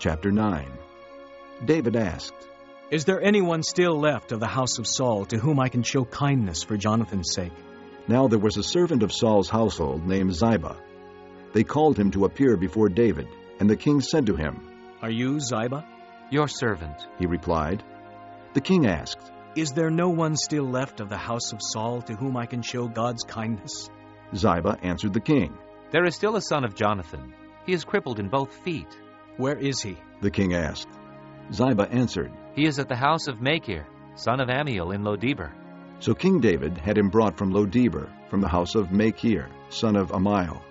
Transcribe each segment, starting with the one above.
Chapter 9. David asked, "Is there anyone still left of the house of Saul to whom I can show kindness for Jonathan's sake?" Now there was a servant of Saul's household named Ziba. They called him to appear before David, and the king said to him, "Are you Ziba?" "Your servant." He replied. The king asked, "Is there no one still left of the house of Saul to whom I can show God's kindness?" Ziba answered the king. "There is still a son of Jonathan. He is crippled in both feet." "Where is he?" The king asked. Ziba answered. "He is at the house of Machir, son of Ammiel in Lo-debar." So King David had him brought from Lo-debar, from the house of Machir, son of Ammiel.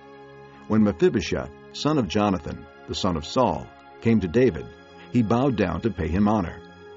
When Mephibosheth, son of Jonathan, the son of Saul, came to David, he bowed down to pay him honor.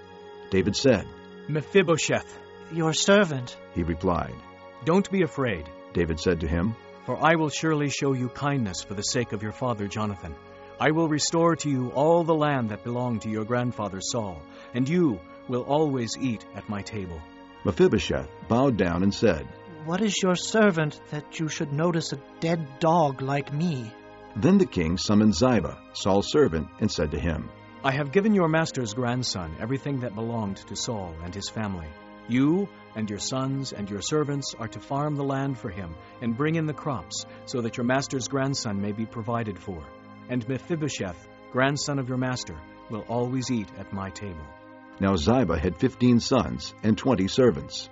David said, "Mephibosheth." "Your servant." He replied. "Don't be afraid, David said to him, for I will surely show you kindness for the sake of your father Jonathan. I will restore to you all the land that belonged to your grandfather Saul, and you will always eat at my table." Mephibosheth bowed down and said, "What is your servant that you should notice a dead dog like me?" Then the king summoned Ziba, Saul's servant, and said to him, "I have given your master's grandson everything that belonged to Saul and his family. You and your sons and your servants are to farm the land for him and bring in the crops, so that your master's grandson may be provided for. And Mephibosheth, grandson of your master, will always eat at my table." Now Ziba had 15 sons and 20 servants.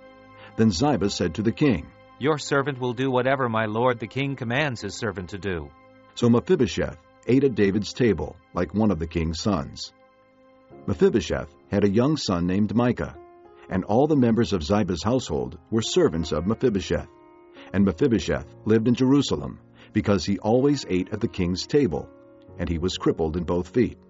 Then Ziba said to the king, "Your servant will do whatever my lord the king commands his servant to do." So Mephibosheth ate at David's table like one of the king's sons. Mephibosheth had a young son named Micah, and all the members of Ziba's household were servants of Mephibosheth. And Mephibosheth lived in Jerusalem, because he always ate at the king's table, and he was crippled in both feet.